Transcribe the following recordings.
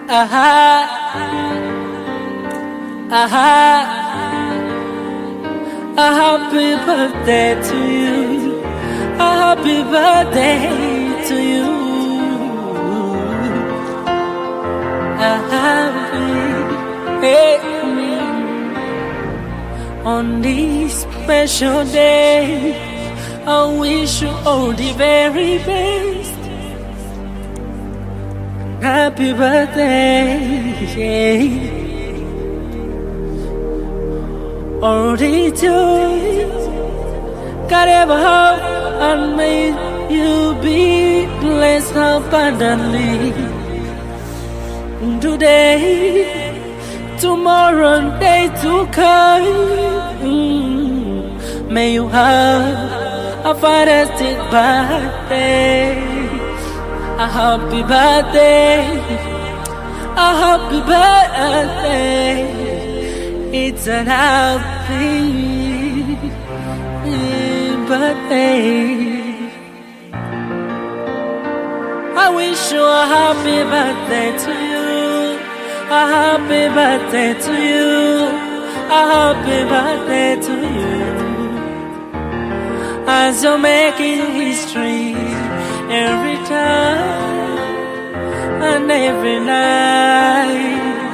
Aha, aha, a happy birthday to you. A happy birthday to you. A happy on this special day. I wish you all the very best. Happy birthday. All the joy, God ever hope, and may you be blessed abundantly. Today, tomorrow, and day to come, may you have a fantastic birthday. A happy birthday, a happy birthday. It's an happy birthday. I wish you a happy birthday to you. A happy birthday to you. A happy birthday to you. As you're making history every time and every night.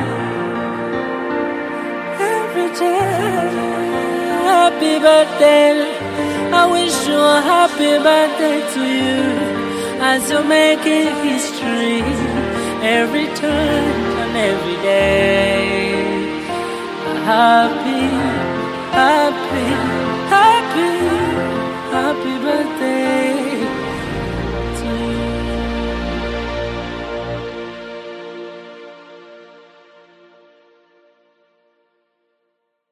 Happy birthday, I wish you a happy birthday to you. As you're making history every turn and every day. Happy, happy